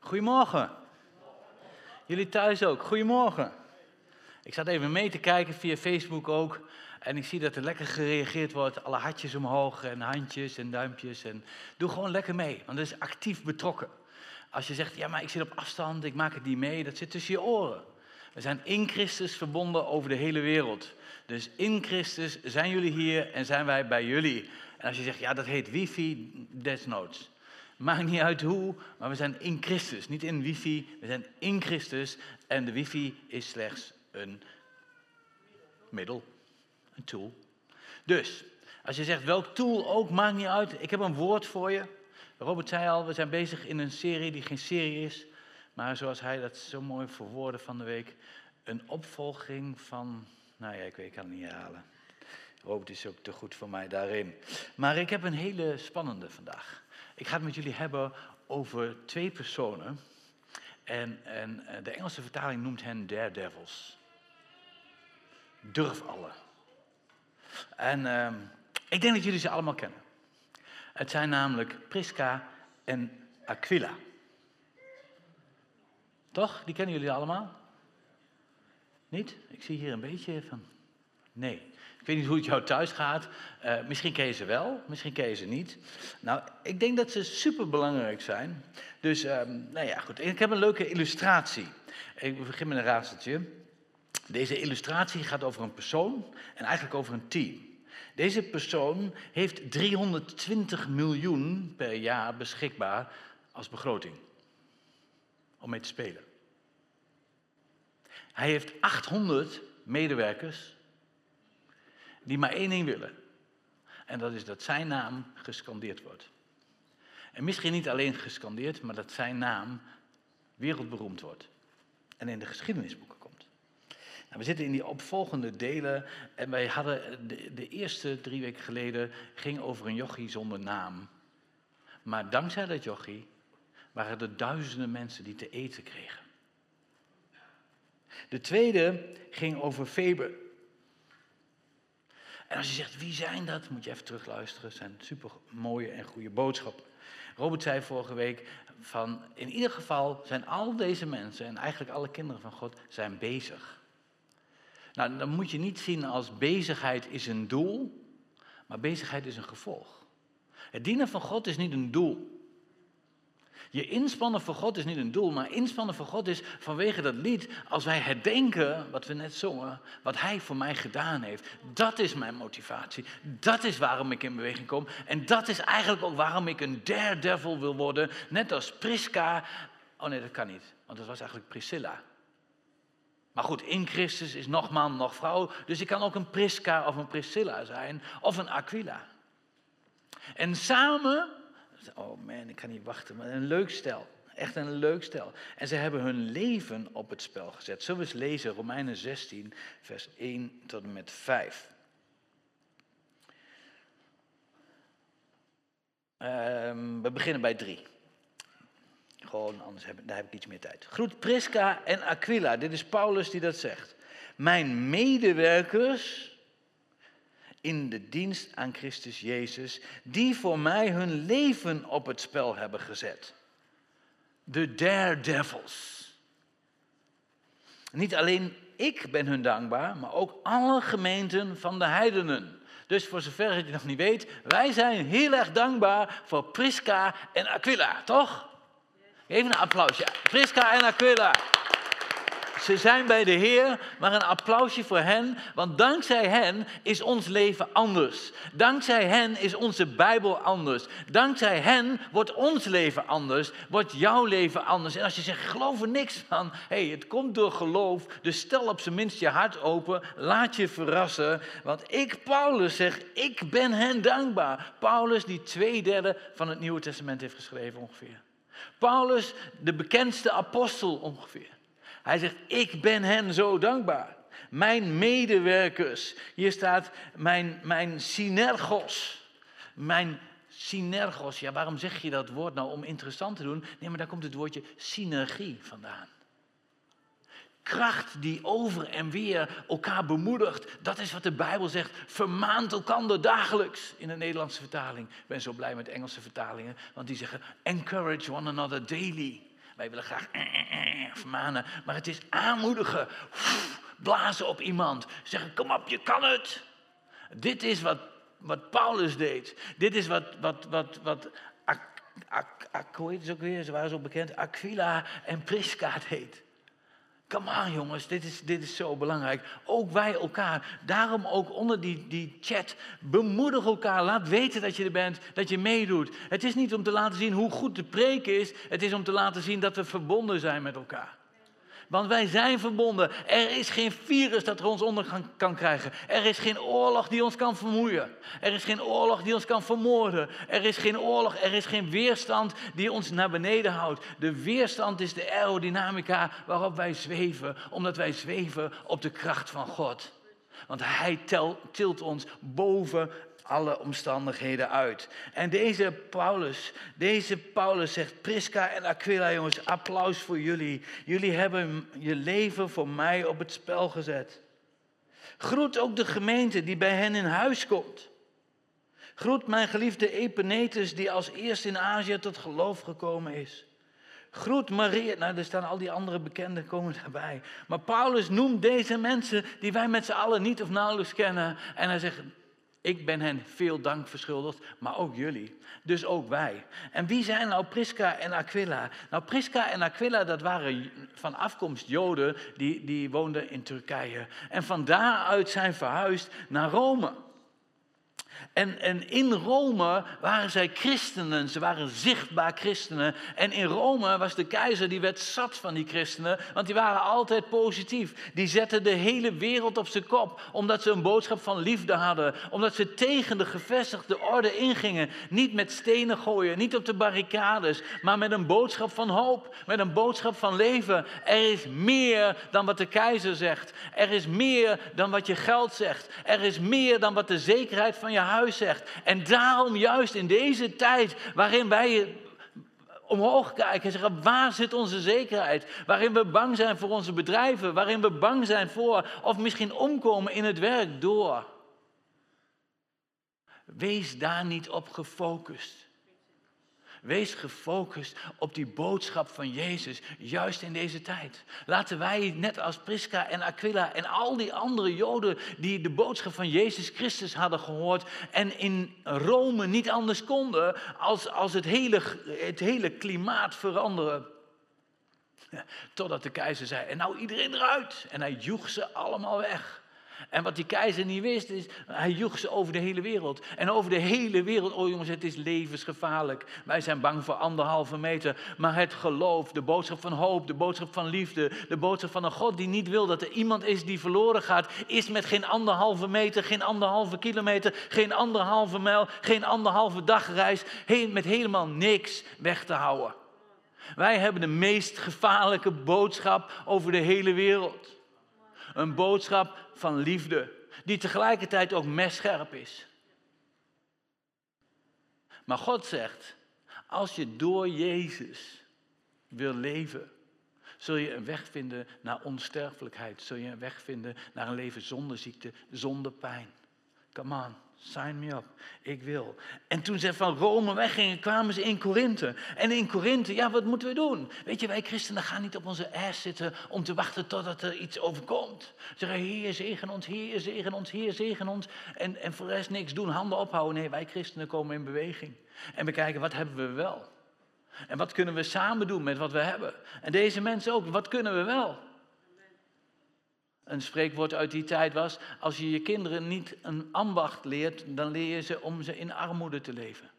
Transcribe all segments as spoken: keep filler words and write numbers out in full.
Goedemorgen. Jullie thuis ook. Goedemorgen. Ik zat even mee te kijken via Facebook ook. En ik zie dat er lekker gereageerd wordt. Alle hartjes omhoog en handjes en duimpjes. En doe gewoon lekker mee, want dat is actief betrokken. Als je zegt, ja maar ik zit op afstand, ik maak het niet mee. Dat zit tussen je oren. We zijn in Christus verbonden over de hele wereld. Dus in Christus zijn jullie hier en zijn wij bij jullie. En als je zegt, ja dat heet wifi, desnoods. Maakt niet uit hoe, maar we zijn in Christus. Niet in wifi, we zijn in Christus. En de wifi is slechts een middel, een tool. Dus, als je zegt welk tool ook, maakt niet uit. Ik heb een woord voor je. Robert zei al, we zijn bezig in een serie die geen serie is. Maar zoals hij dat zo mooi verwoordde van de week. Een opvolging van, nou ja, ik weet, ik kan het niet herhalen. Robert is ook te goed voor mij daarin. Maar ik heb een hele spannende vandaag. Ik ga het met jullie hebben over twee personen. En, en de Engelse vertaling noemt hen daredevils. Durf alle. En uh, ik denk dat jullie ze allemaal kennen. Het zijn namelijk Prisca en Aquila. Toch? Die kennen jullie allemaal? Niet? Ik zie hier een beetje van... Nee. Ik weet niet hoe het jou thuis gaat. Uh, misschien ken je ze wel, misschien ken je ze niet. Nou, ik denk dat ze superbelangrijk zijn. Dus, uh, nou ja, goed. Ik heb een leuke illustratie. Ik begin met een raadseltje. Deze illustratie gaat over een persoon en eigenlijk over een team. Deze persoon heeft driehonderdtwintig miljoen per jaar beschikbaar als begroting. Om mee te spelen. Hij heeft achthonderd medewerkers die maar één ding willen. En dat is dat zijn naam gescandeerd wordt. En misschien niet alleen gescandeerd, maar dat zijn naam wereldberoemd wordt. En in de geschiedenisboeken komt. Nou, we zitten in die opvolgende delen. En wij hadden de, de eerste drie weken geleden ging over een jochie zonder naam. Maar dankzij dat jochie waren er duizenden mensen die te eten kregen. De tweede ging over Feber. En als je zegt, wie zijn dat? Moet je even terugluisteren. Het zijn super mooie en goede boodschappen. Robert zei vorige week van, in ieder geval zijn al deze mensen en eigenlijk alle kinderen van God zijn bezig. Nou, dan moet je niet zien als bezigheid is een doel, maar bezigheid is een gevolg. Het dienen van God is niet een doel. Je inspannen voor God is niet een doel, maar inspannen voor God is vanwege dat lied, als wij herdenken, wat we net zongen, wat Hij voor mij gedaan heeft. Dat is mijn motivatie. Dat is waarom ik in beweging kom. En dat is eigenlijk ook waarom ik een daredevil wil worden, net als Prisca. Oh nee, dat kan niet, want dat was eigenlijk Priscilla. Maar goed, in Christus is nog man, nog vrouw, dus ik kan ook een Prisca of een Priscilla zijn, of een Aquila. En samen... Oh man, ik kan niet wachten. Maar een leuk stel. Echt een leuk stel. En ze hebben hun leven op het spel gezet. Zullen we eens lezen Romeinen zestien, vers één tot en met vijf. Um, we beginnen bij drie. Gewoon, anders heb, daar heb ik iets meer tijd. Groet Prisca en Aquila. Dit is Paulus die dat zegt. Mijn medewerkers in de dienst aan Christus Jezus, die voor mij hun leven op het spel hebben gezet. De daredevils. Niet alleen ik ben hun dankbaar, maar ook alle gemeenten van de heidenen. Dus voor zover je het nog niet weet, wij zijn heel erg dankbaar voor Prisca en Aquila, toch? Even een applausje. Prisca en Aquila. Ze zijn bij de Heer, maar een applausje voor hen, want dankzij hen is ons leven anders. Dankzij hen is onze Bijbel anders. Dankzij hen wordt ons leven anders, wordt jouw leven anders. En als je zegt, ik geloof er niks van, hé, hey, het komt door geloof, dus stel op zijn minst je hart open, laat je verrassen. Want ik, Paulus, zeg, ik ben hen dankbaar. Paulus die twee derde van het Nieuwe Testament heeft geschreven ongeveer. Paulus, de bekendste apostel ongeveer. Hij zegt, ik ben hen zo dankbaar. Mijn medewerkers. Hier staat mijn, mijn synergos. Mijn synergos. Ja, waarom zeg je dat woord nou om interessant te doen? Nee, maar daar komt het woordje synergie vandaan. Kracht die over en weer elkaar bemoedigt. Dat is wat de Bijbel zegt. Vermaant elkander dagelijks. In de Nederlandse vertaling. Ik ben zo blij met Engelse vertalingen. Want die zeggen, encourage one another daily. Wij willen graag eh, eh, eh, vermanen, maar het is aanmoedigen. Oef, blazen op iemand. Zeggen, kom op, je kan het. Dit is wat, wat Paulus deed. Dit is wat, wat, wat, wat Ak, Ak, Ak, hoe heet het ook weer? Ze waren zo bekend. Aquila en Prisca deed. Kom aan jongens, dit is, dit is zo belangrijk. Ook wij elkaar. Daarom ook onder die, die chat. Bemoedig elkaar. Laat weten dat je er bent. Dat je meedoet. Het is niet om te laten zien hoe goed de preek is. Het is om te laten zien dat we verbonden zijn met elkaar. Want wij zijn verbonden. Er is geen virus dat er ons onder kan krijgen. Er is geen oorlog die ons kan vermoeien. Er is geen oorlog die ons kan vermoorden. Er is geen oorlog, er is geen weerstand die ons naar beneden houdt. De weerstand is de aerodynamica waarop wij zweven. Omdat wij zweven op de kracht van God. Want Hij tel, tilt ons boven alle omstandigheden uit. En deze Paulus, deze Paulus zegt, Prisca en Aquila, jongens, applaus voor jullie. Jullie hebben je leven voor mij op het spel gezet. Groet ook de gemeente die bij hen in huis komt. Groet mijn geliefde Epenetus, die als eerste in Azië tot geloof gekomen is. Groet Maria, nou er staan al die andere bekenden komen daarbij. Maar Paulus noemt deze mensen die wij met z'n allen niet of nauwelijks kennen. En hij zegt, ik ben hen veel dank verschuldigd, maar ook jullie. Dus ook wij. En wie zijn nou Prisca en Aquila? Nou, Prisca en Aquila, dat waren van afkomst Joden, die, die woonden in Turkije. En van daaruit zijn verhuisd naar Rome. En, en in Rome waren zij christenen, ze waren zichtbaar christenen. En in Rome was de keizer, die werd zat van die christenen, want die waren altijd positief. Die zetten de hele wereld op zijn kop, omdat ze een boodschap van liefde hadden. Omdat ze tegen de gevestigde orde ingingen. Niet met stenen gooien, niet op de barricades, maar met een boodschap van hoop, met een boodschap van leven. Er is meer dan wat de keizer zegt. Er is meer dan wat je geld zegt. Er is meer dan wat de zekerheid van je huis zegt. En daarom juist in deze tijd waarin wij omhoog kijken en zeggen, waar zit onze zekerheid? Waarin we bang zijn voor onze bedrijven, waarin we bang zijn voor of misschien omkomen in het werk door. Wees daar niet op gefocust. Wees gefocust op die boodschap van Jezus, juist in deze tijd. Laten wij, net als Prisca en Aquila en al die andere Joden die de boodschap van Jezus Christus hadden gehoord en in Rome niet anders konden als, als het, hele, het hele klimaat veranderen. Ja, totdat de keizer zei, en nou iedereen eruit. En hij joeg ze allemaal weg. En wat die keizer niet wist is, hij joeg ze over de hele wereld. En over de hele wereld, oh jongens, het is levensgevaarlijk. Wij zijn bang voor anderhalve meter. Maar het geloof, de boodschap van hoop, de boodschap van liefde, de boodschap van een God die niet wil dat er iemand is die verloren gaat, is met geen anderhalve meter, geen anderhalve kilometer, geen anderhalve mijl, geen anderhalve dagreis, met helemaal niks weg te houden. Wij hebben de meest gevaarlijke boodschap over de hele wereld. Een boodschap van liefde, die tegelijkertijd ook messcherp is. Maar God zegt, als je door Jezus wil leven, zul je een weg vinden naar onsterfelijkheid. Zul je een weg vinden naar een leven zonder ziekte, zonder pijn. Come on. Sign me up. Ik wil. En toen ze van Rome weggingen, kwamen ze in Korinthe. En in Korinthe, ja, wat moeten we doen? Weet je, wij christenen gaan niet op onze ass zitten om te wachten totdat er iets overkomt. Zeggen, Heer, zegen ons, Heer, zegen ons, Heer, zegen ons. En, en voor de rest niks doen, handen ophouden. Nee, wij christenen komen in beweging. En we kijken, wat hebben we wel? En wat kunnen we samen doen met wat we hebben? En deze mensen ook, wat kunnen we wel? Een spreekwoord uit die tijd was, als je je kinderen niet een ambacht leert, dan leer je ze om ze in armoede te leven.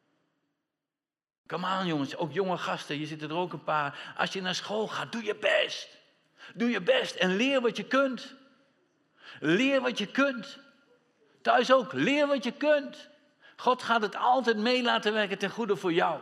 Kom aan jongens, ook jonge gasten, je zitten er ook een paar. Als je naar school gaat, doe je best. Doe je best en leer wat je kunt. Leer wat je kunt. Thuis ook, leer wat je kunt. God gaat het altijd mee laten werken ten goede voor jou.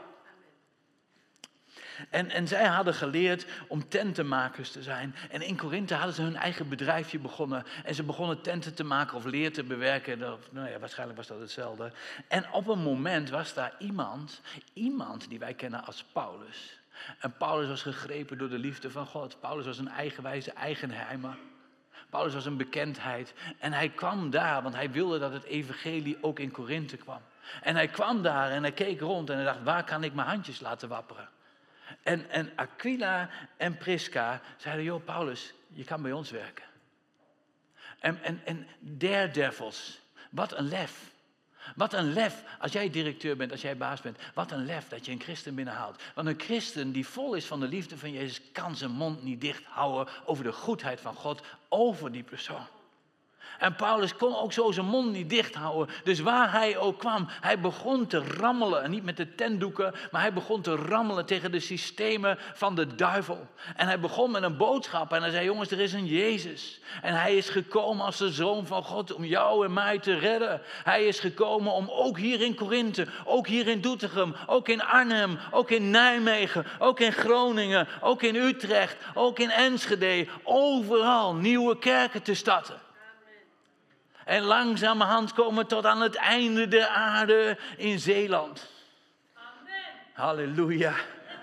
En, en zij hadden geleerd om tentenmakers te zijn. En in Korinthe hadden ze hun eigen bedrijfje begonnen. En ze begonnen tenten te maken of leer te bewerken. Nou ja, waarschijnlijk was dat hetzelfde. En op een moment was daar iemand, iemand die wij kennen als Paulus. En Paulus was gegrepen door de liefde van God. Paulus was een eigenwijze eigenheimer. Paulus was een bekendheid. En hij kwam daar, want hij wilde dat het evangelie ook in Korinthe kwam. En hij kwam daar en hij keek rond en hij dacht, waar kan ik mijn handjes laten wapperen? En, en Aquila en Prisca zeiden, joh Paulus, je kan bij ons werken. En, en, en daredevils, wat een lef. Wat een lef, als jij directeur bent, als jij baas bent, wat een lef dat je een christen binnenhaalt. Want een christen die vol is van de liefde van Jezus, kan zijn mond niet dicht houden over de goedheid van God, over die persoon. En Paulus kon ook zo zijn mond niet dicht houden. Dus waar hij ook kwam, hij begon te rammelen. En niet met de tentdoeken, maar hij begon te rammelen tegen de systemen van de duivel. En hij begon met een boodschap en hij zei, jongens, er is een Jezus. En hij is gekomen als de Zoon van God om jou en mij te redden. Hij is gekomen om ook hier in Korinthe, ook hier in Doetinchem, ook in Arnhem, ook in Nijmegen, ook in Groningen, ook in Utrecht, ook in Enschede, overal nieuwe kerken te starten. En langzamerhand komen we tot aan het einde der aarde in Zeeland. Amen. Halleluja.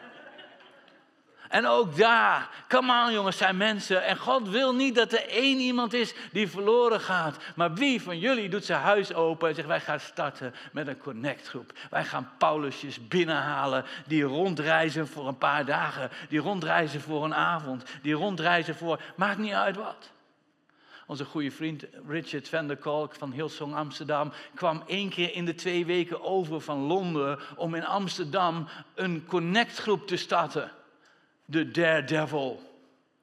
En ook daar, come on jongens, zijn mensen. En God wil niet dat er één iemand is die verloren gaat. Maar wie van jullie doet zijn huis open en zegt, wij gaan starten met een connectgroep. Wij gaan Paulusjes binnenhalen die rondreizen voor een paar dagen. Die rondreizen voor een avond. Die rondreizen voor, maakt niet uit wat. Onze goede vriend Richard van der Kolk van Hillsong Amsterdam kwam één keer in de twee weken over van Londen om in Amsterdam een connectgroep te starten. De Daredevil.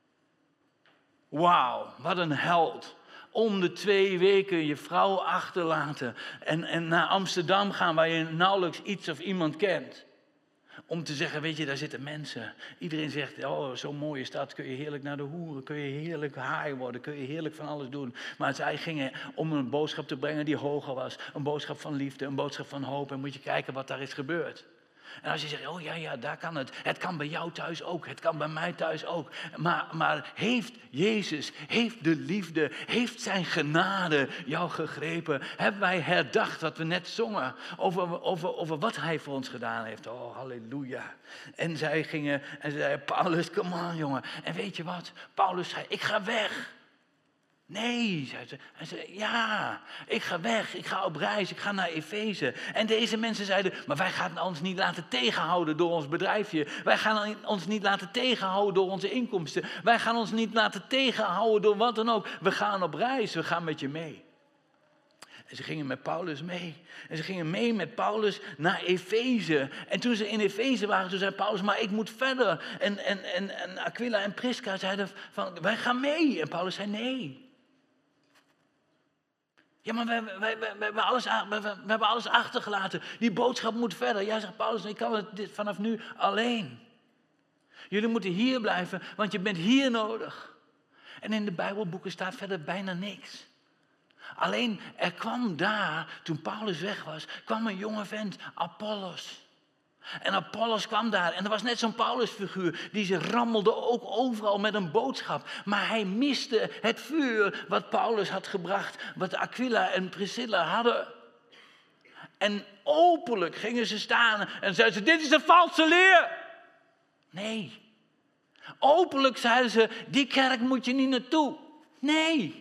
Wauw, wat een held. Om de twee weken je vrouw achterlaten en, en naar Amsterdam gaan waar je nauwelijks iets of iemand kent. Om te zeggen, weet je, daar zitten mensen. Iedereen zegt, oh, zo'n mooie stad, kun je heerlijk naar de hoeren, kun je heerlijk haai worden, kun je heerlijk van alles doen. Maar zij gingen om een boodschap te brengen die hoger was. Een boodschap van liefde, een boodschap van hoop. En moet je kijken wat daar is gebeurd. En als je zegt, oh ja, ja, daar kan het. Het kan bij jou thuis ook, het kan bij mij thuis ook. Maar, maar heeft Jezus, heeft de liefde, heeft zijn genade jou gegrepen? Hebben wij herdacht wat we net zongen over, over, over wat hij voor ons gedaan heeft? Oh, halleluja. En zij gingen en ze zeiden, Paulus, come on jongen. En weet je wat? Paulus zei, ik ga weg. Nee, zei ze. En ze zei, ja, ik ga weg, ik ga op reis, ik ga naar Efeze. En deze mensen zeiden, maar wij gaan ons niet laten tegenhouden door ons bedrijfje. Wij gaan ons niet laten tegenhouden door onze inkomsten. Wij gaan ons niet laten tegenhouden door wat dan ook. We gaan op reis, we gaan met je mee. En ze gingen met Paulus mee. En ze gingen mee met Paulus naar Efeze. En toen ze in Efeze waren, toen zei Paulus, maar ik moet verder. En, en, en, en Aquila en Prisca zeiden van, wij gaan mee. En Paulus zei, nee. Ja, maar we, we, we, we, hebben alles, we, we, we hebben alles achtergelaten. Die boodschap moet verder. Ja, zegt Paulus, ik kan het vanaf nu alleen. Jullie moeten hier blijven, want je bent hier nodig. En in de Bijbelboeken staat verder bijna niks. Alleen, er kwam daar, toen Paulus weg was, kwam een jonge vent, Apollos. En Apollos kwam daar en er was net zo'n Paulusfiguur, die ze rammelde ook overal met een boodschap. Maar hij miste het vuur wat Paulus had gebracht, wat Aquila en Priscilla hadden. En openlijk gingen ze staan en zeiden ze, dit is een valse leer. Nee. Openlijk zeiden ze, die kerk moet je niet naartoe. Nee.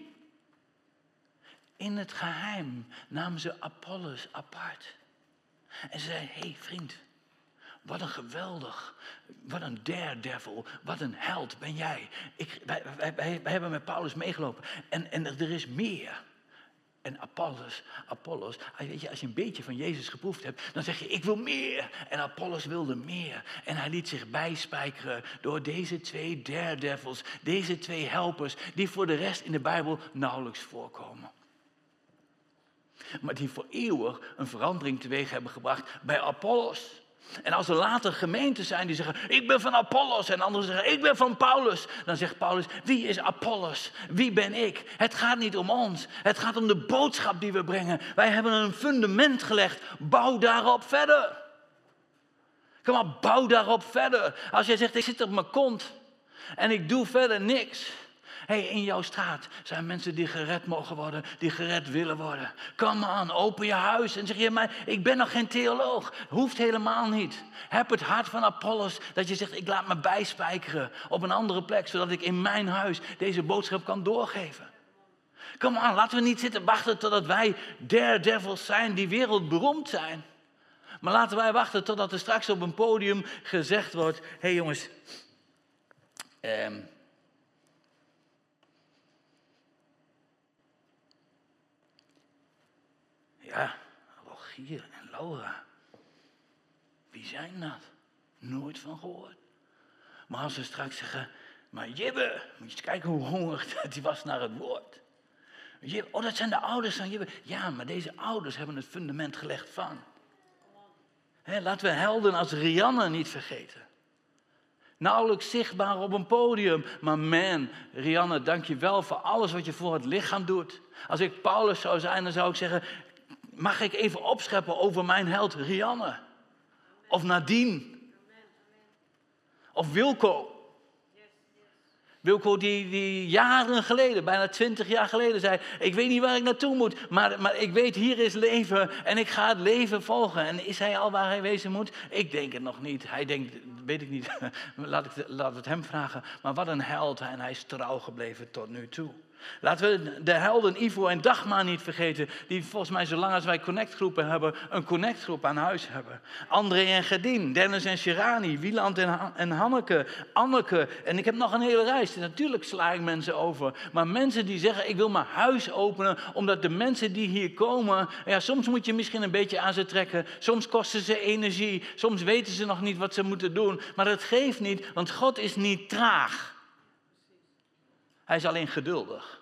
In het geheim namen ze Apollos apart. En ze zeiden, hé hey, vriend, wat een geweldig, wat een daredevil, wat een held ben jij. Ik, wij, wij, wij, wij hebben met Paulus meegelopen en, en er is meer. En Apollos, Apollos, weet je, als je een beetje van Jezus geproefd hebt, dan zeg je, ik wil meer. En Apollos wilde meer. En hij liet zich bijspijkeren door deze twee daredevils, deze twee helpers, die voor de rest in de Bijbel nauwelijks voorkomen. Maar die voor eeuwig een verandering teweeg hebben gebracht bij Apollos. En als er later gemeenten zijn die zeggen, ik ben van Apollos. En anderen zeggen, ik ben van Paulus. Dan zegt Paulus, wie is Apollos? Wie ben ik? Het gaat niet om ons. Het gaat om de boodschap die we brengen. Wij hebben een fundament gelegd. Bouw daarop verder. Kom maar, bouw daarop verder. Als jij zegt, ik zit op mijn kont en ik doe verder niks. Hey, in jouw straat zijn mensen die gered mogen worden, die gered willen worden. Kom aan, open je huis en zeg je, maar ik ben nog geen theoloog. Hoeft helemaal niet. Heb het hart van Apollos dat je zegt, ik laat me bijspijkeren op een andere plek, zodat ik in mijn huis deze boodschap kan doorgeven. Kom aan, laten we niet zitten wachten totdat wij daredevils zijn die wereldberoemd zijn. Maar laten wij wachten totdat er straks op een podium gezegd wordt, hé hey jongens, ehm, ja, Rogier en Laura, wie zijn dat? Nooit van gehoord. Maar als ze straks zeggen, maar Jibbe, moet je eens kijken hoe hongerig die was naar het woord. Jibbe, oh, dat zijn de ouders van Jibbe. Ja, maar deze ouders hebben het fundament gelegd van. He, laten we helden als Rianne niet vergeten. Nauwelijks zichtbaar op een podium. Maar man, Rianne, dank je wel voor alles wat je voor het lichaam doet. Als ik Paulus zou zijn, dan zou ik zeggen, mag ik even opscheppen over mijn held Rianne? Of Nadine? Of Wilco? Wilco die, die jaren geleden, bijna twintig jaar geleden zei, ik weet niet waar ik naartoe moet, maar, maar ik weet hier is leven en ik ga het leven volgen. En is hij al waar hij wezen moet? Ik denk het nog niet. Hij denkt, weet ik niet, laat, ik, laat het hem vragen. Maar wat een held en hij is trouw gebleven tot nu toe. Laten we de helden Ivo en Dagmar niet vergeten, die volgens mij zolang als wij connectgroepen hebben, een connectgroep aan huis hebben. André en Gerdien, Dennis en Sherani, Wieland en, Han- en Hanneke, Anneke. En ik heb nog een hele lijst. Natuurlijk sla ik mensen over. Maar mensen die zeggen, ik wil mijn huis openen, omdat de mensen die hier komen, ja, soms moet je misschien een beetje aan ze trekken. Soms kosten ze energie. Soms weten ze nog niet wat ze moeten doen. Maar dat geeft niet, want God is niet traag. Hij is alleen geduldig.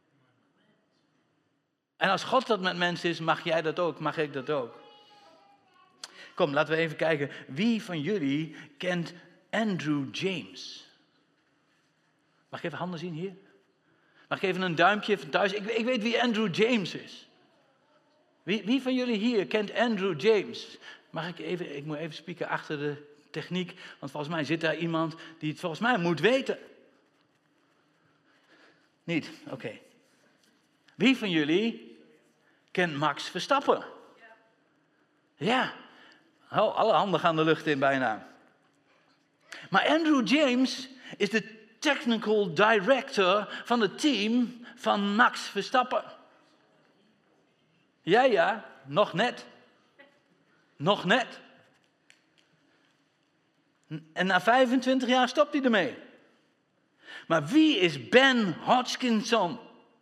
En als God dat met mensen is, mag jij dat ook, mag ik dat ook. Kom, laten we even kijken. Wie van jullie kent Andrew James? Mag ik even handen zien hier? Mag ik even een duimpje van thuis? Ik, ik weet wie Andrew James is. Wie, wie van jullie hier kent Andrew James? Mag ik even, ik moet even spieken achter de techniek, want volgens mij zit daar iemand die het volgens mij moet weten. Niet? Oké. Okay. Wie van jullie kent Max Verstappen? Ja. Oh, alle handen gaan de lucht in bijna. Maar Andrew James is de technical director van het team van Max Verstappen. Ja, ja, nog net. Nog net. En na vijfentwintig jaar stopt hij ermee. Maar wie is Ben Hodgkinson?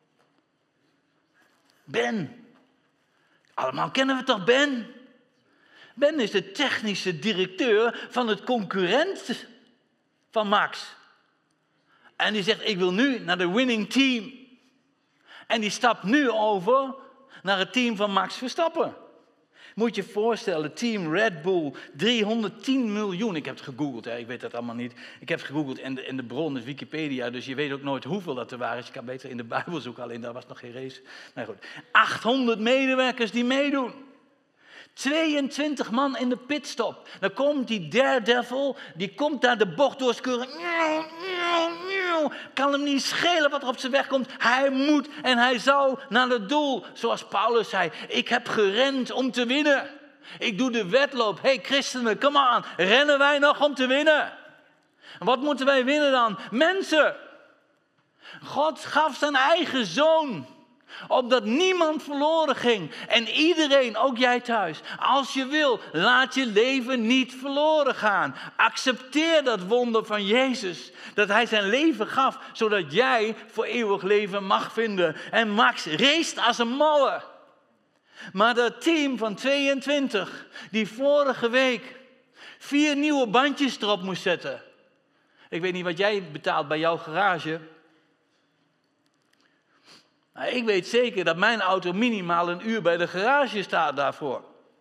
Ben. Allemaal kennen we toch Ben? Ben is de technische directeur van het concurrent van Max. En die zegt, ik wil nu naar de winning team. En die stapt nu over naar het team van Max Verstappen. Moet je je voorstellen, team Red Bull, driehonderdtien miljoen. Ik heb het gegoogeld, hè. Ik weet dat allemaal niet. Ik heb het gegoogeld en de, en de bron is Wikipedia, dus je weet ook nooit hoeveel dat er waren. Dus je kan beter in de Bijbel zoeken, alleen daar was nog geen race. Nou goed, achthonderd medewerkers die meedoen. tweeëntwintig man in de pitstop. Dan komt die Daredevil, die komt daar de bocht doorskeuren. Kan hem niet schelen wat er op zijn weg komt. Hij moet en hij zal naar het doel. Zoals Paulus zei, ik heb gerend om te winnen. Ik doe de wedloop. Hé hey, christenen, come on. Rennen wij nog om te winnen? Wat moeten wij winnen dan? Mensen. God gaf zijn eigen zoon. Opdat niemand verloren ging. En iedereen, ook jij thuis. Als je wil, laat je leven niet verloren gaan. Accepteer dat wonder van Jezus. Dat hij zijn leven gaf, zodat jij voor eeuwig leven mag vinden. En Max race als een malle. Maar dat team van tweeëntwintig, die vorige week vier nieuwe bandjes erop moest zetten. Ik weet niet wat jij betaalt bij jouw garage. Maar ik weet zeker dat mijn auto minimaal een uur bij de garage staat daarvoor.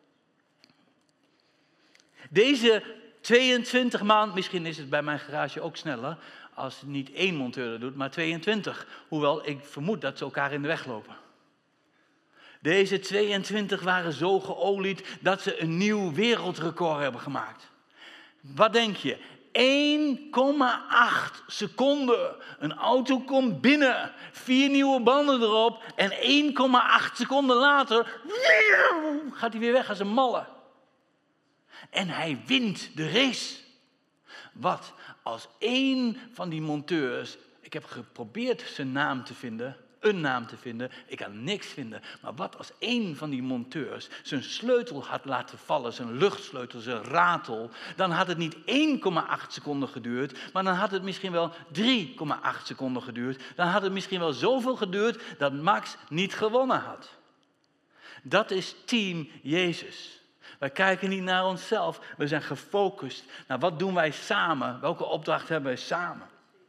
Deze tweeëntwintig man, misschien is het bij mijn garage ook sneller, als niet één monteur dat doet, maar tweeëntwintig. Hoewel ik vermoed dat ze elkaar in de weg lopen. Deze tweeëntwintig waren zo geolied dat ze een nieuw wereldrecord hebben gemaakt. Wat denk je? één komma acht seconden. Een auto komt binnen, vier nieuwe banden erop en één komma acht seconden later gaat hij weer weg als een malle. En hij wint de race. Wat als één van die monteurs, ik heb geprobeerd zijn naam te vinden, een naam te vinden. Ik kan niks vinden. Maar wat als één van die monteurs zijn sleutel had laten vallen, zijn luchtsleutel, zijn ratel, dan had het niet één komma acht seconden geduurd, maar dan had het misschien wel drie komma acht seconden geduurd. Dan had het misschien wel zoveel geduurd dat Max niet gewonnen had. Dat is team Jezus. Wij kijken niet naar onszelf, we zijn gefocust. Nou, wat doen wij samen? Welke opdracht hebben wij samen?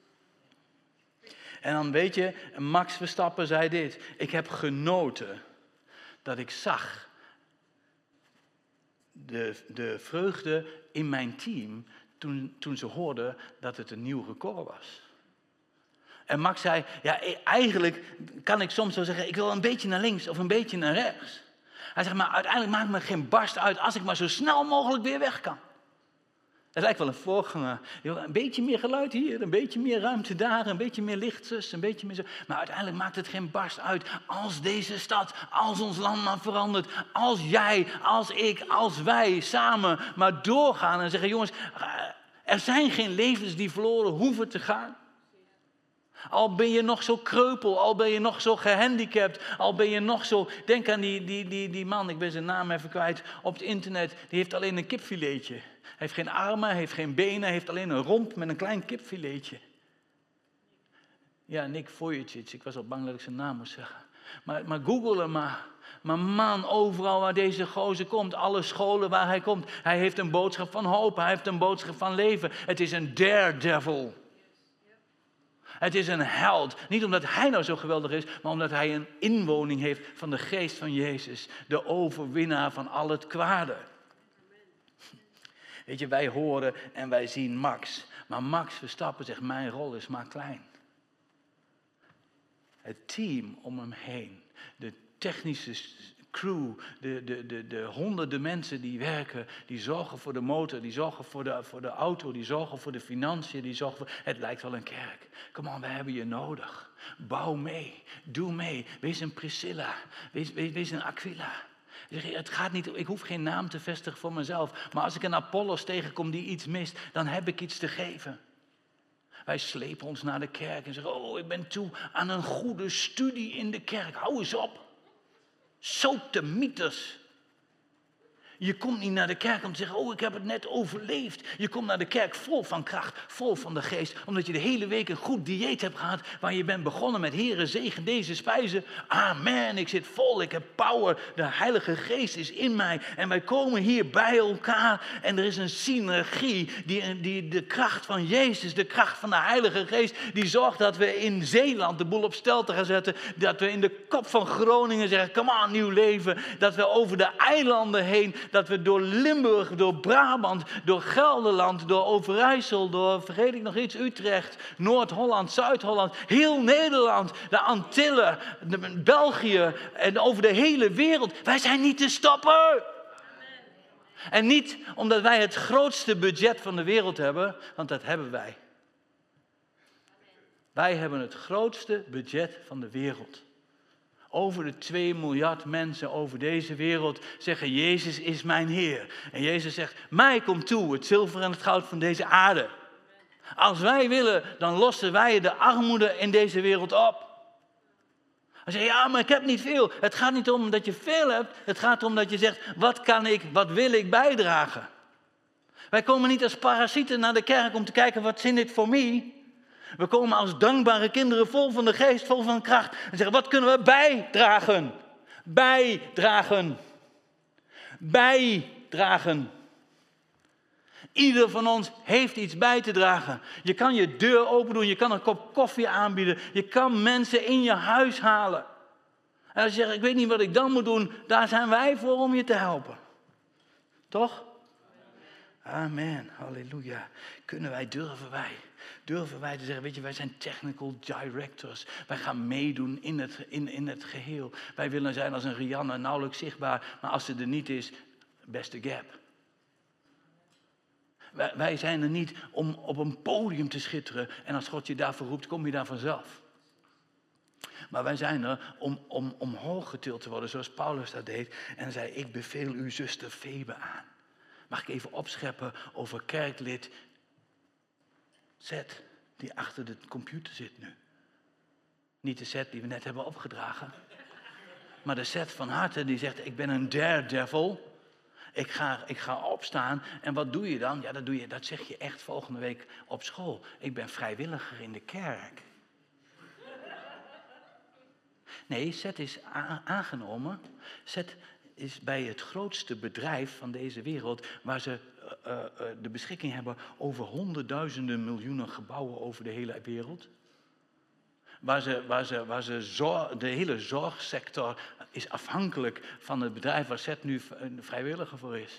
En dan weet je, Max Verstappen zei dit. Ik heb genoten dat ik zag de, de vreugde in mijn team toen, toen ze hoorden dat het een nieuw record was. En Max zei, ja, eigenlijk kan ik soms wel zeggen, ik wil een beetje naar links of een beetje naar rechts. Hij zegt, maar uiteindelijk maakt me geen barst uit als ik maar zo snel mogelijk weer weg kan. Dat lijkt wel een voorganger. Een beetje meer geluid hier, een beetje meer ruimte daar, een beetje meer licht, zus, een beetje meer zo. Maar uiteindelijk maakt het geen barst uit als deze stad, als ons land maar verandert. Als jij, als ik, als wij samen maar doorgaan en zeggen, jongens, er zijn geen levens die verloren hoeven te gaan. Al ben je nog zo kreupel, al ben je nog zo gehandicapt, al ben je nog zo... Denk aan die, die, die, die man, ik ben zijn naam even kwijt, op het internet. Die heeft alleen een kipfiletje. Hij heeft geen armen, hij heeft geen benen, hij heeft alleen een romp met een klein kipfiletje. Ja, Nick Vujicic, ik was al bang dat ik zijn naam moest zeggen. Maar, maar google hem maar. Maar man, overal waar deze gozer komt, alle scholen waar hij komt, hij heeft een boodschap van hoop, hij heeft een boodschap van leven. Het is een daredevil. Het is een held. Niet omdat hij nou zo geweldig is, maar omdat hij een inwoning heeft van de geest van Jezus. De overwinnaar van al het kwade. Weet je, wij horen en wij zien Max. Maar Max Verstappen zegt, mijn rol is maar klein. Het team om hem heen. De technische crew, de, de, de, de honderden mensen die werken, die zorgen voor de motor, die zorgen voor de, voor de auto, die zorgen voor de financiën, die zorgen voor... Het lijkt wel een kerk. Kom on, we hebben je nodig. Bouw mee, doe mee. Wees een Priscilla, wees, wees, wees een Aquila. Het gaat niet, ik hoef geen naam te vestigen voor mezelf, maar als ik een Apollos tegenkom die iets mist, dan heb ik iets te geven. Wij slepen ons naar de kerk en zeggen, oh, ik ben toe aan een goede studie in de kerk. Hou eens op. Sodemieters. Je komt niet naar de kerk om te zeggen, oh, ik heb het net overleefd. Je komt naar de kerk vol van kracht, vol van de geest. Omdat je de hele week een goed dieet hebt gehad. Waar je bent begonnen met, Heere, zegen deze spijzen. Amen, ik zit vol, ik heb power. De Heilige Geest is in mij. En wij komen hier bij elkaar. En er is een synergie. Die, die, de kracht van Jezus, de kracht van de Heilige Geest. Die zorgt dat we in Zeeland de boel op stelte gaan zetten. Dat we in de kop van Groningen zeggen, come on, nieuw leven. Dat we over de eilanden heen... Dat we door Limburg, door Brabant, door Gelderland, door Overijssel, door, vergeet ik nog iets, Utrecht, Noord-Holland, Zuid-Holland, heel Nederland, de Antillen, de, België en over de hele wereld. Wij zijn niet te stoppen. En niet omdat wij het grootste budget van de wereld hebben, want dat hebben wij. Wij hebben het grootste budget van de wereld. Over de twee miljard mensen over deze wereld zeggen, Jezus is mijn Heer. En Jezus zegt, mij komt toe het zilver en het goud van deze aarde. Als wij willen, dan lossen wij de armoede in deze wereld op. Dan zeg je, ja, maar ik heb niet veel. Het gaat niet om dat je veel hebt. Het gaat erom dat je zegt, wat kan ik, wat wil ik bijdragen? Wij komen niet als parasieten naar de kerk om te kijken, wat in dit voor mij? We komen als dankbare kinderen vol van de geest, vol van kracht. En zeggen, wat kunnen we bijdragen? Bijdragen. Bijdragen. Ieder van ons heeft iets bij te dragen. Je kan je deur open doen, je kan een kop koffie aanbieden. Je kan mensen in je huis halen. En als je zegt, ik weet niet wat ik dan moet doen, daar zijn wij voor om je te helpen. Toch? Amen, halleluja. Kunnen wij, durven wij, durven wij te zeggen, weet je, wij zijn technical directors. Wij gaan meedoen in het, in, in het geheel. Wij willen zijn als een Rianne, nauwelijks zichtbaar, maar als ze er niet is, beste gap. Wij, wij zijn er niet om op een podium te schitteren en als God je daarvoor roept, kom je daar vanzelf. Maar wij zijn er om, om omhoog getild te worden, zoals Paulus dat deed. En zei, ik beveel uw zuster Febe aan. Mag ik even opscheppen over kerklid Z, die achter de computer zit nu. Niet de Seth die we net hebben opgedragen. Maar de Seth van harte die zegt, ik ben een daredevil. Ik ga, ik ga opstaan. En wat doe je dan? Ja, dat, doe je, dat zeg je echt volgende week op school. Ik ben vrijwilliger in de kerk. Nee, Seth is a- aangenomen. Seth is bij het grootste bedrijf van deze wereld, waar ze uh, uh, de beschikking hebben over honderdduizenden miljoenen gebouwen over de hele wereld. Waar ze, waar ze, waar ze zorg, de hele zorgsector is afhankelijk van het bedrijf waar Seth nu een vrijwilliger voor is.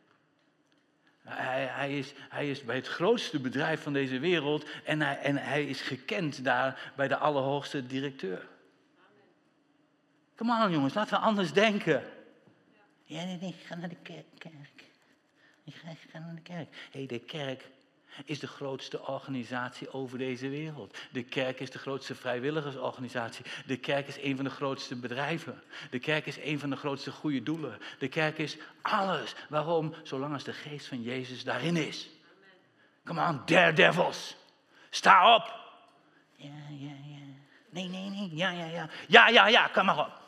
Hij, hij, is, hij is bij het grootste bedrijf van deze wereld en hij, en hij is gekend daar bij de allerhoogste directeur. Kom aan jongens, laten we anders denken. Ja, nee, nee, ik ga naar de kerk. kerk. Ik, ga, ik ga naar de kerk. Hé, hey, de kerk is de grootste organisatie over deze wereld. De kerk is de grootste vrijwilligersorganisatie. De kerk is een van de grootste bedrijven. De kerk is een van de grootste goede doelen. De kerk is alles. Waarom? Zolang als de geest van Jezus daarin is. Come on, daredevils. Sta op. Ja, ja, ja. Nee, nee, nee. Ja, ja, ja. Ja, ja, ja. Kom maar op.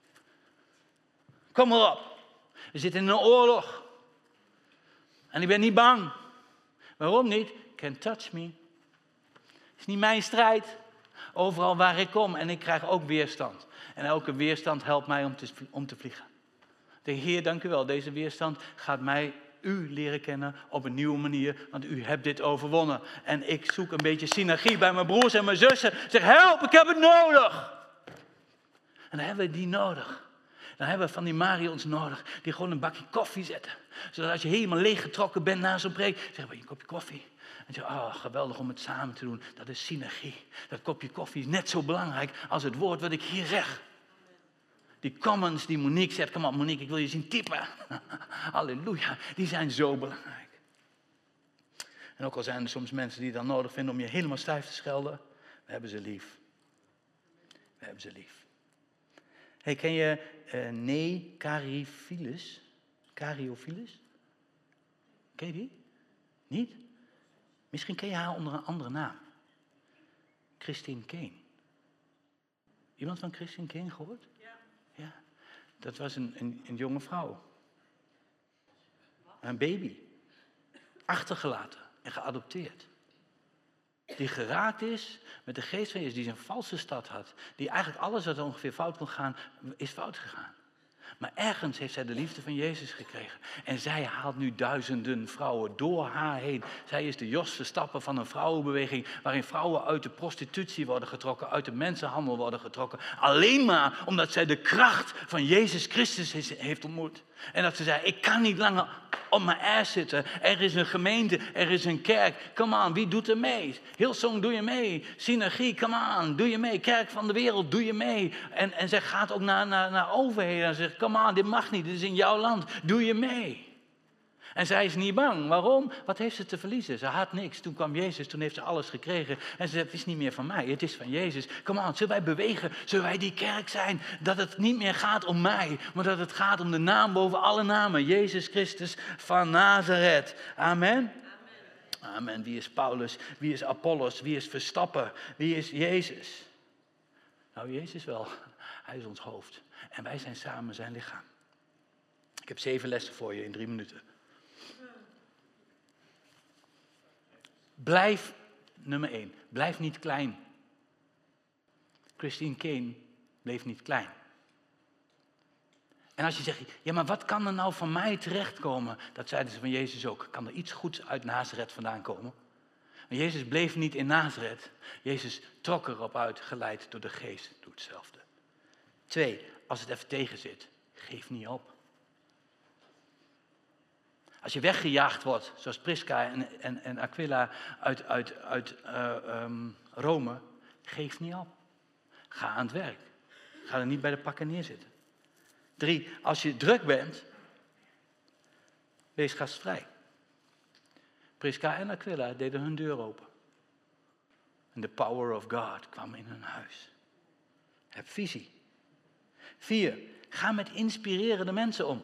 Kom maar op. We zitten in een oorlog. En ik ben niet bang. Waarom niet? Can't touch me. Het is niet mijn strijd. Overal waar ik kom. En ik krijg ook weerstand. En elke weerstand helpt mij om te, om te vliegen. De Heer, dank u wel. Deze weerstand gaat mij, u leren kennen op een nieuwe manier. Want u hebt dit overwonnen. En ik zoek een beetje synergie bij mijn broers en mijn zussen. Zeg, help, ik heb het nodig. En dan hebben we die nodig. Dan hebben we van die Marions nodig, die gewoon een bakje koffie zetten. Zodat als je helemaal leeggetrokken bent na zo'n preek, zeg maar, een kopje koffie. En zeg, oh, geweldig om het samen te doen. Dat is synergie. Dat kopje koffie is net zo belangrijk als het woord wat ik hier zeg. Die comments die Monique zegt, kom op Monique, ik wil je zien typen. Halleluja, die zijn zo belangrijk. En ook al zijn er soms mensen die het dan nodig vinden om je helemaal stijf te schelden, we hebben ze lief. We hebben ze lief. Hey, ken je uh, Nee Cariophilus? Cariophilus? Ken je die? Niet? Misschien ken je haar onder een andere naam. Christine Kane. Iemand van Christine Kane gehoord? Ja. Ja. Dat was een, een, een jonge vrouw. Een baby. Achtergelaten en geadopteerd. Die geraakt is met de geest van Jezus, die een valse stad had. Die eigenlijk alles wat ongeveer fout kon gaan, is fout gegaan. Maar ergens heeft zij de liefde van Jezus gekregen. En zij haalt nu duizenden vrouwen door haar heen. Zij is de Jos Verstappen van een vrouwenbeweging, waarin vrouwen uit de prostitutie worden getrokken, uit de mensenhandel worden getrokken. Alleen maar omdat zij de kracht van Jezus Christus heeft ontmoet. En dat ze zei, ik kan niet langer op mijn ass zitten. Er is een gemeente, er is een kerk. Come on, wie doet er mee? Hillsong, doe je mee? Synergie, come on, doe je mee? Kerk van de wereld, doe je mee? En, en zij gaat ook naar, naar, naar overheden en zegt, come on, dit mag niet, dit is in jouw land, doe je mee? En zij is niet bang. Waarom? Wat heeft ze te verliezen? Ze had niks. Toen kwam Jezus, toen heeft ze alles gekregen. En ze zei, het is niet meer van mij, het is van Jezus. Kom aan, zullen wij bewegen? Zullen wij die kerk zijn? Dat het niet meer gaat om mij, maar dat het gaat om de naam boven alle namen. Jezus Christus van Nazareth. Amen. Amen. Amen. Wie is Paulus? Wie is Apollos? Wie is Verstappen? Wie is Jezus? Nou, Jezus wel. Hij is ons hoofd. En wij zijn samen zijn lichaam. Ik heb zeven lessen voor je in drie minuten. Blijf, nummer één, blijf niet klein. Christine Kane bleef niet klein. En als je zegt, ja maar wat kan er nou van mij terechtkomen? Dat zeiden ze van Jezus ook. Kan er iets goeds uit Nazareth vandaan komen? Maar Jezus bleef niet in Nazareth. Jezus trok erop uit, geleid door de geest. Doe hetzelfde. Twee, als het even tegen zit, geef niet op. Als je weggejaagd wordt, zoals Prisca en, en, en Aquila uit, uit, uit uh, um, Rome, geef niet op. Ga aan het werk. Ga er niet bij de pakken neerzitten. Drie, als je druk bent, wees gastvrij. Prisca en Aquila deden hun deur open. En de power of God kwam in hun huis. Heb visie. Vier, ga met inspirerende mensen om.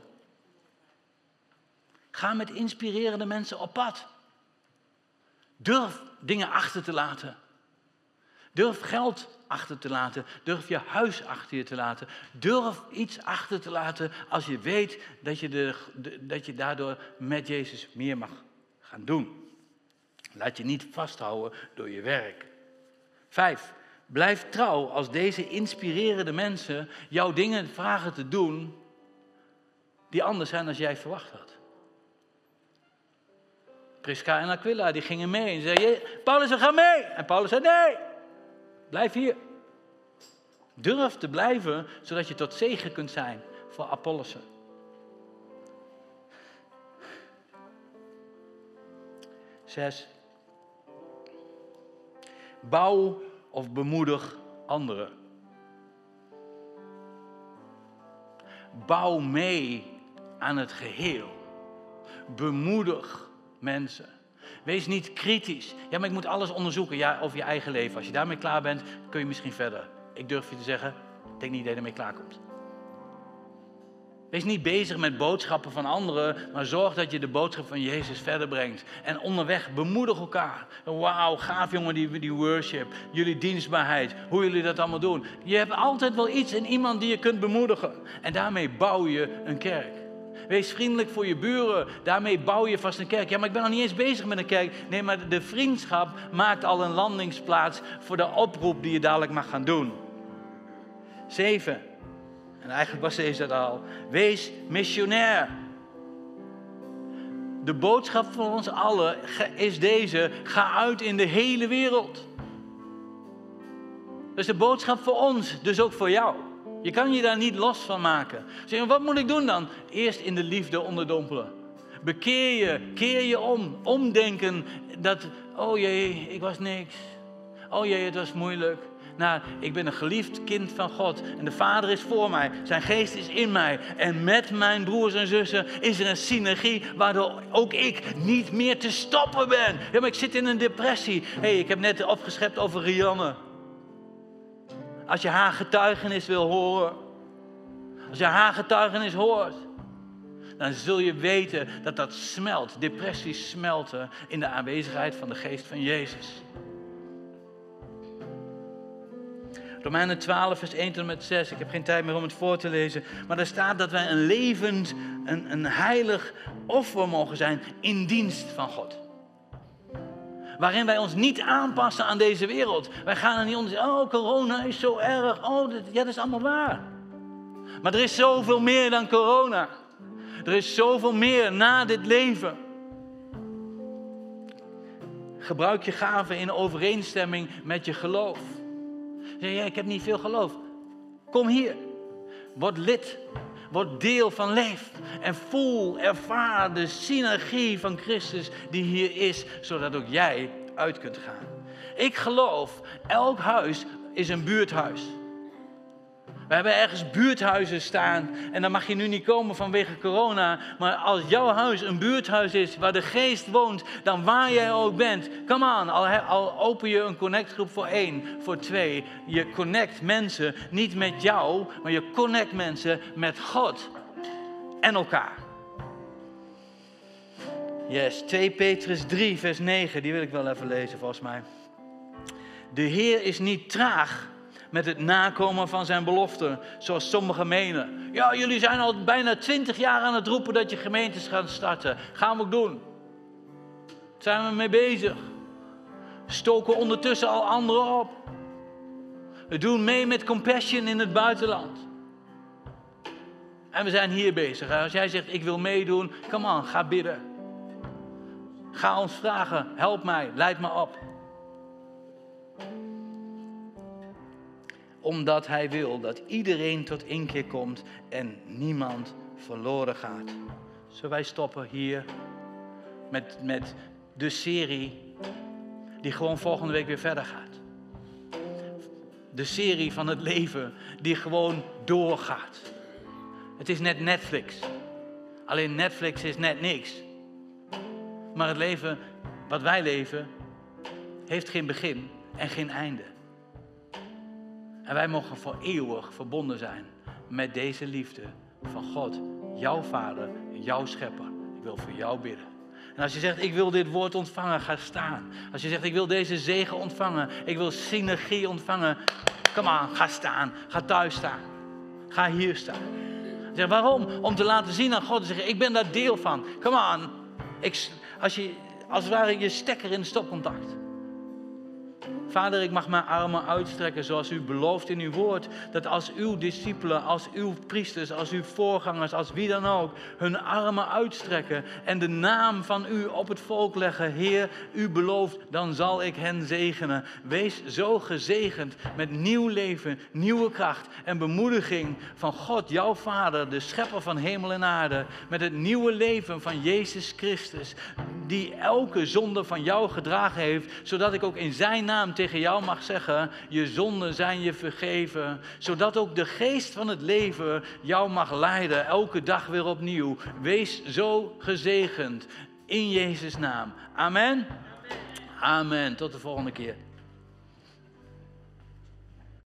Ga met inspirerende mensen op pad. Durf dingen achter te laten. Durf geld achter te laten. Durf je huis achter je te laten. Durf iets achter te laten als je weet dat je, de, de, dat je daardoor met Jezus meer mag gaan doen. Laat je niet vasthouden door je werk. Vijf. Blijf trouw als deze inspirerende mensen jouw dingen vragen te doen die anders zijn dan jij verwacht had. Prisca en Aquila die gingen mee en zeiden, Paulus, we gaan mee. En Paulus zei, nee, blijf hier. Durf te blijven, zodat je tot zegen kunt zijn voor Apollossen. Zes. Bouw of bemoedig anderen. Bouw mee aan het geheel. Bemoedig mensen. Wees niet kritisch. Ja, maar ik moet alles onderzoeken ja, over je eigen leven. Als je daarmee klaar bent, kun je misschien verder. Ik durf je te zeggen, ik denk niet dat je ermee klaar komt. Wees niet bezig met boodschappen van anderen, maar zorg dat je de boodschap van Jezus verder brengt. En onderweg bemoedig elkaar. Wauw, gaaf jongen, die, die worship, jullie dienstbaarheid, hoe jullie dat allemaal doen. Je hebt altijd wel iets in iemand die je kunt bemoedigen. En daarmee bouw je een kerk. Wees vriendelijk voor je buren, daarmee bouw je vast een kerk. Ja, maar ik ben nog niet eens bezig met een kerk. Nee, maar de vriendschap maakt al een landingsplaats voor de oproep die je dadelijk mag gaan doen. Zeven. En eigenlijk was deze dat al. Wees missionair. De boodschap van ons allen is deze. Ga uit in de hele wereld. Dat is de boodschap voor ons, dus ook voor jou. Je kan je daar niet los van maken. Zeg, wat moet ik doen dan? Eerst in de liefde onderdompelen. Bekeer je, keer je om. Omdenken dat, oh jee, ik was niks. Oh jee, het was moeilijk. Nou, ik ben een geliefd kind van God en de Vader is voor mij. Zijn geest is in mij. En met mijn broers en zussen is er een synergie waardoor ook ik niet meer te stoppen ben. Ja, maar ik zit in een depressie. Hé, hey, ik heb net opgeschept over Rianne. Als je haar getuigenis wil horen, als je haar getuigenis hoort, dan zul je weten dat dat smelt. Depressies smelten in de aanwezigheid van de geest van Jezus. Romeinen twaalf, vers één tot en met zes. Ik heb geen tijd meer om het voor te lezen. Maar daar staat dat wij een levend, een, een heilig offer mogen zijn in dienst van God. Waarin wij ons niet aanpassen aan deze wereld. Wij gaan er niet onder zeggen, oh corona is zo erg. Oh, dat, ja, dat is allemaal waar. Maar er is zoveel meer dan corona. Er is zoveel meer na dit leven. Gebruik je gaven in overeenstemming met je geloof. Zeg je, ik heb niet veel geloof. Kom hier. Word lid. Word deel van Leef. En voel, ervaar de synergie van Christus die hier is. Zodat ook jij uit kunt gaan. Ik geloof, elk huis is een buurthuis. We hebben ergens buurthuizen staan. En dan mag je nu niet komen vanwege corona. Maar als jouw huis een buurthuis is waar de geest woont. Dan waar jij ook bent. Come on, al, al open je een connectgroep voor één, voor twee. Je connect mensen niet met jou. Maar je connect mensen met God. En elkaar. Yes, twee Petrus drie vers negen. Die wil ik wel even lezen volgens mij. De Heer is niet traag met het nakomen van zijn beloften, zoals sommigen menen. Ja, jullie zijn al bijna twintig jaar aan het roepen dat je gemeentes gaat starten. Gaan we ook doen. Daar zijn we mee bezig. Stoken ondertussen al anderen op. We doen mee met Compassion in het buitenland. En we zijn hier bezig. Als jij zegt, ik wil meedoen, come on, ga bidden. Ga ons vragen, help mij, leid me op. Omdat hij wil dat iedereen tot inkeer komt en niemand verloren gaat. Zullen wij stoppen hier met, met de serie die gewoon volgende week weer verder gaat. De serie van het leven die gewoon doorgaat. Het is net Netflix. Alleen Netflix is net niks. Maar het leven wat wij leven heeft geen begin en geen einde. En wij mogen voor eeuwig verbonden zijn met deze liefde van God, jouw Vader, jouw Schepper. Ik wil voor jou bidden. En als je zegt, ik wil dit woord ontvangen, ga staan. Als je zegt, ik wil deze zegen ontvangen, ik wil synergie ontvangen, kom aan, ga staan. Ga thuis staan. Ga hier staan. Zeg, waarom? Om te laten zien aan God, te zeggen, ik ben daar deel van. Kom aan. Ik, als je, als het ware, je stekker in stopcontact. Vader, ik mag mijn armen uitstrekken zoals u belooft in uw woord. Dat als uw discipelen, als uw priesters, als uw voorgangers, als wie dan ook, hun armen uitstrekken en de naam van u op het volk leggen. Heer, u belooft, dan zal ik hen zegenen. Wees zo gezegend met nieuw leven, nieuwe kracht en bemoediging van God, jouw Vader, de schepper van hemel en aarde. Met het nieuwe leven van Jezus Christus, die elke zonde van jou gedragen heeft, zodat ik ook in zijn naam tegen jou mag zeggen, je zonden zijn je vergeven. Zodat ook de geest van het leven jou mag leiden, elke dag weer opnieuw. Wees zo gezegend in Jezus' naam. Amen. Amen. Tot de volgende keer.